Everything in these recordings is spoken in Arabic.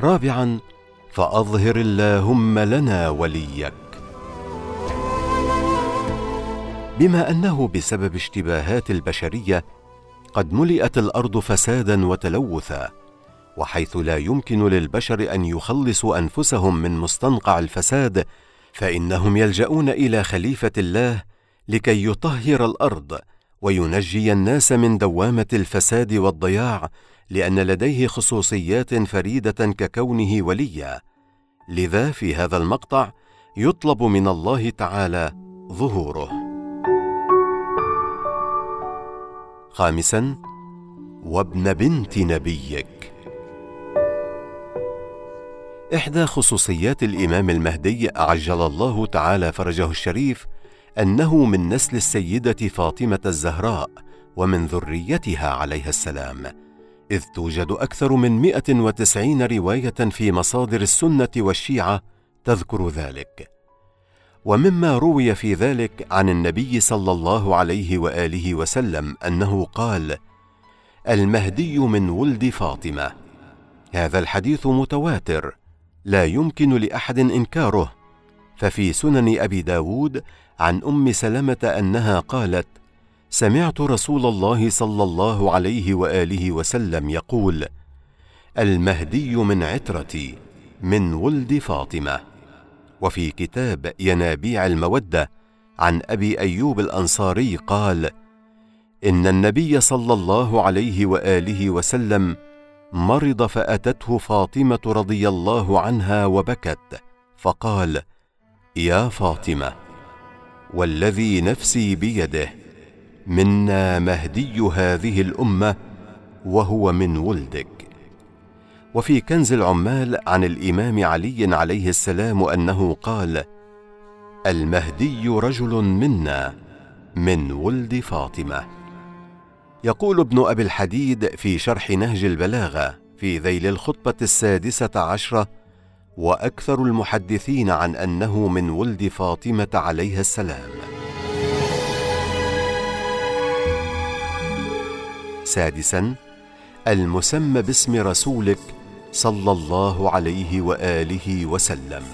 رابعا: فأظهر اللهم لنا وليك. بما أنه بسبب اشتباهات البشرية قد ملئت الأرض فسادا وتلوثا، وحيث لا يمكن للبشر أن يخلصوا أنفسهم من مستنقع الفساد، فإنهم يلجؤون إلى خليفة الله لكي يطهر الأرض وينجي الناس من دوامة الفساد والضياع، لأن لديه خصوصيات فريدة ككونه وليا. لذا في هذا المقطع يطلب من الله تعالى ظهوره. خامسا: وابن بنت نبيك. إحدى خصوصيات الإمام المهدي عجل الله تعالى فرجه الشريف أنه من نسل السيدة فاطمة الزهراء ومن ذريتها عليها السلام، إذ توجد أكثر من 190 رواية في مصادر السنة والشيعة تذكر ذلك. ومما روي في ذلك عن النبي صلى الله عليه وآله وسلم أنه قال: المهدي من ولد فاطمة. هذا الحديث متواتر لا يمكن لأحد إنكاره، ففي سنن أبي داود عن أم سلمة أنها قالت: سمعت رسول الله صلى الله عليه وآله وسلم يقول: المهدي من عترتي من ولد فاطمة. وفي كتاب ينابيع المودة عن أبي أيوب الأنصاري قال: إن النبي صلى الله عليه وآله وسلم مرض فأتته فاطمة رضي الله عنها وبكت، فقال: يا فاطمة، والذي نفسي بيده، منا مهدي هذه الأمة وهو من ولدك. وفي كنز العمال عن الإمام علي عليه السلام أنه قال: المهدي رجل منا من ولد فاطمة. يقول ابن أبي الحديد في شرح نهج البلاغة في ذيل الخطبة 16، وأكثر المحدثين عن أنه من ولد فاطمة عليها السلام. سادسا: المسمى باسم رسولك صلى الله عليه وآله وسلم.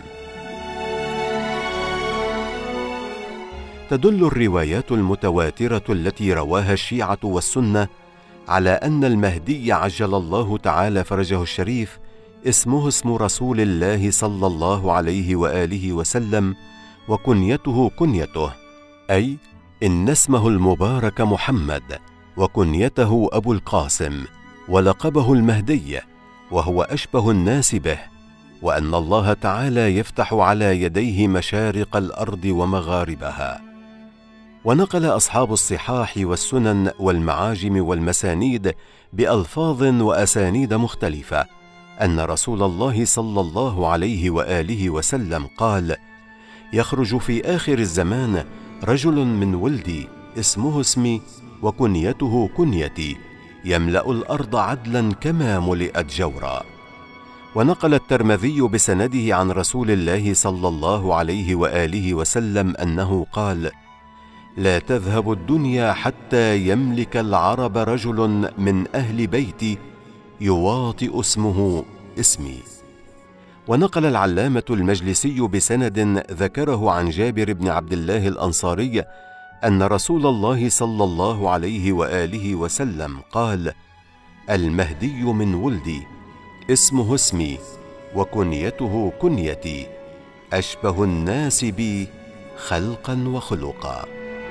تدل الروايات المتواترة التي رواها الشيعة والسنة على أن المهدي عجل الله تعالى فرجه الشريف اسمه اسم رسول الله صلى الله عليه وآله وسلم، وكنيته كنيته، أي إن اسمه المبارك محمد، وكنيته أبو القاسم، ولقبه المهدي، وهو أشبه الناس به، وأن الله تعالى يفتح على يديه مشارق الأرض ومغاربها. ونقل أصحاب الصحاح والسنن والمعاجم والمسانيد بألفاظ وأسانيد مختلفة أن رسول الله صلى الله عليه وآله وسلم قال: يخرج في آخر الزمان رجل من ولدي اسمه اسمي وكنيته كنيتي، يملأ الأرض عدلا كما ملئت جورا. ونقل الترمذي بسنده عن رسول الله صلى الله عليه وآله وسلم أنه قال: لا تذهب الدنيا حتى يملك العرب رجل من أهل بيتي يواطئ اسمه اسمي. ونقل العلامة المجلسي بسند ذكره عن جابر بن عبد الله الأنصاري أن رسول الله صلى الله عليه وآله وسلم قال: المهدي من ولدي اسمه اسمي وكنيته كنيتي، أشبه الناس بي خلقا وخلقا.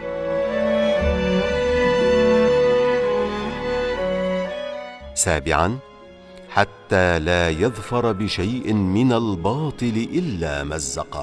سابعا: حتى لا يظفر بشيء من الباطل إلا مزقه.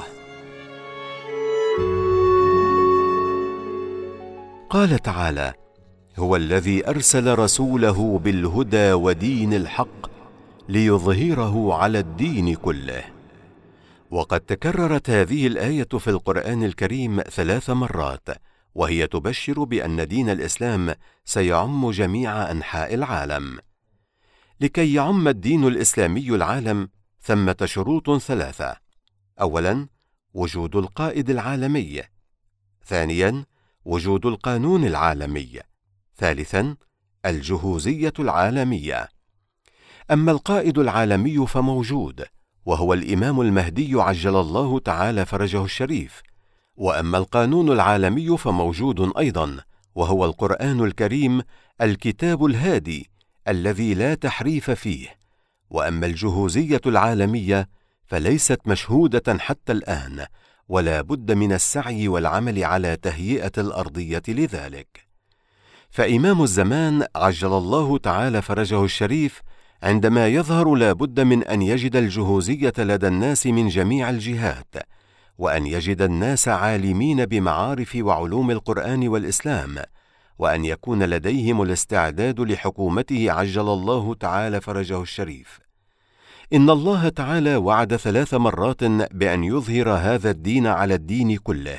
قال تعالى: هو الذي أرسل رسوله بالهدى ودين الحق ليظهره على الدين كله. وقد تكررت هذه الآية في القرآن الكريم 3 مرات، وهي تبشر بأن دين الإسلام سيعم جميع أنحاء العالم. لكي يعم الدين الإسلامي العالم ثمة شروط 3: أولا: وجود القائد العالمي. ثانيا: وجود القانون العالمي. ثالثا: الجهوزية العالمية. أما القائد العالمي فموجود، وهو الإمام المهدي عجل الله تعالى فرجه الشريف. وأما القانون العالمي فموجود أيضا، وهو القرآن الكريم، الكتاب الهادي الذي لا تحريف فيه. وأما الجهوزية العالمية فليست مشهودة حتى الآن، ولا بد من السعي والعمل على تهيئة الأرضية لذلك. فإمام الزمان عجل الله تعالى فرجه الشريف عندما يظهر لا بد من أن يجد الجهوزية لدى الناس من جميع الجهات، وأن يجد الناس عالمين بمعارف وعلوم القرآن والإسلام، وأن يكون لديهم الاستعداد لحكومته عجل الله تعالى فرجه الشريف. إن الله تعالى وعد 3 مرات بأن يظهر هذا الدين على الدين كله،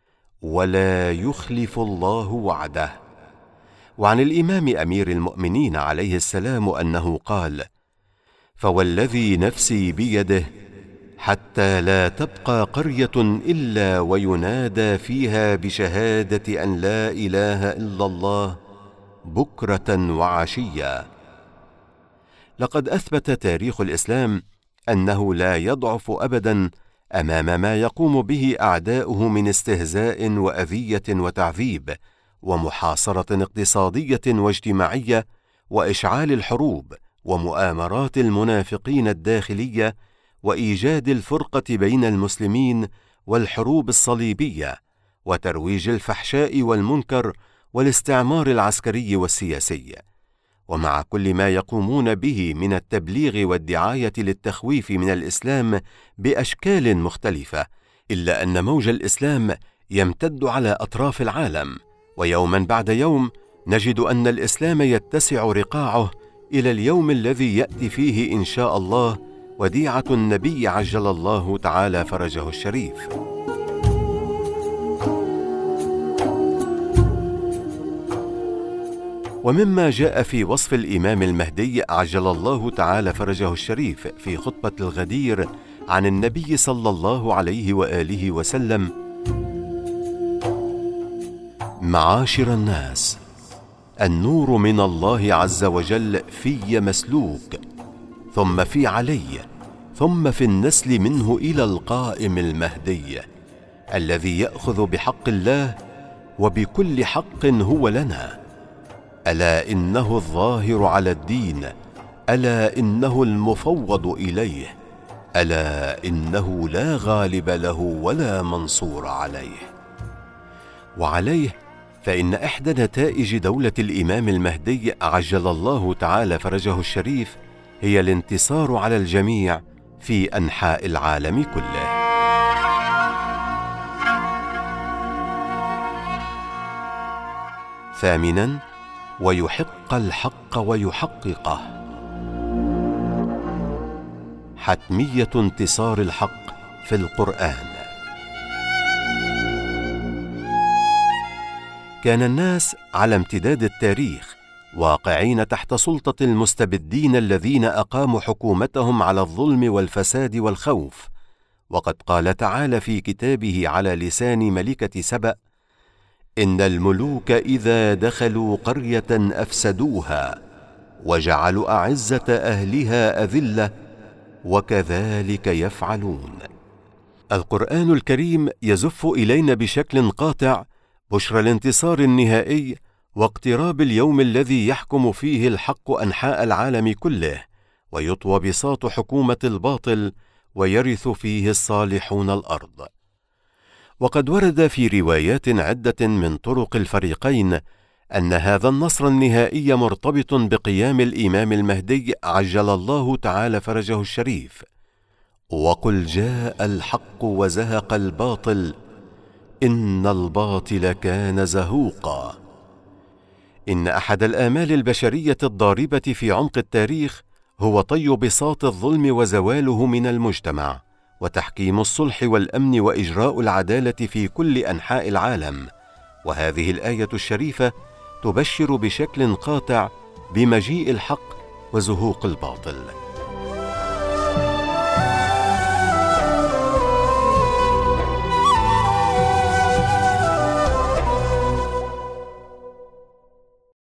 ولا يخلف الله وعده. وعن الإمام أمير المؤمنين عليه السلام أنه قال: فوالذي نفسي بيده حتى لا تبقى قرية إلا وينادى فيها بشهادة أن لا إله إلا الله بكرة وعشيا. لقد أثبت تاريخ الإسلام أنه لا يضعف أبدا أمام ما يقوم به أعداؤه من استهزاء وأذية وتعذيب ومحاصرة اقتصادية واجتماعية وإشعال الحروب ومؤامرات المنافقين الداخلية وإيجاد الفرقة بين المسلمين والحروب الصليبية وترويج الفحشاء والمنكر والاستعمار العسكري والسياسي. ومع كل ما يقومون به من التبليغ والدعاية للتخويف من الإسلام بأشكال مختلفة، إلا أن موج الإسلام يمتد على أطراف العالم، ويوما بعد يوم نجد أن الإسلام يتسع رقاعه إلى اليوم الذي يأتي فيه إن شاء الله وديعة النبي عجل الله تعالى فرجه الشريف. ومما جاء في وصف الإمام المهدي عجل الله تعالى فرجه الشريف في خطبة الغدير عن النبي صلى الله عليه وآله وسلم: معاشر الناس، النور من الله عز وجل في مسلوك، ثم في علي، ثم في النسل منه إلى القائم المهدي الذي يأخذ بحق الله وبكل حق هو لنا. ألا إنه الظاهر على الدين، ألا إنه المفوض إليه، ألا إنه لا غالب له ولا منصور عليه. وعليه فإن إحدى نتائج دولة الإمام المهدي عجل الله تعالى فرجه الشريف هي الانتصار على الجميع في أنحاء العالم كله. ثامناً: ويحق الحق ويحققه. حتمية انتصار الحق في القرآن. كان الناس على امتداد التاريخ واقعين تحت سلطة المستبدين الذين أقاموا حكومتهم على الظلم والفساد والخوف. وقد قال تعالى في كتابه على لسان ملكة سبأ: إن الملوك إذا دخلوا قرية أفسدوها وجعلوا أعزة أهلها أذلة وكذلك يفعلون. القرآن الكريم يزف إلينا بشكل قاطع بشرى الانتصار النهائي واقتراب اليوم الذي يحكم فيه الحق أنحاء العالم كله، ويطوى بساط حكومة الباطل، ويرث فيه الصالحون الأرض. وقد ورد في روايات عدة من طرق الفريقين أن هذا النصر النهائي مرتبط بقيام الإمام المهدي عجل الله تعالى فرجه الشريف. وقل جاء الحق وزهق الباطل إن الباطل كان زهوقا. إن أحد الآمال البشرية الضاربة في عمق التاريخ هو طي بساط الظلم وزواله من المجتمع، وتحكيم الصلح والأمن وإجراء العدالة في كل أنحاء العالم. وهذه الآية الشريفة تبشر بشكل قاطع بمجيء الحق وزهوق الباطل.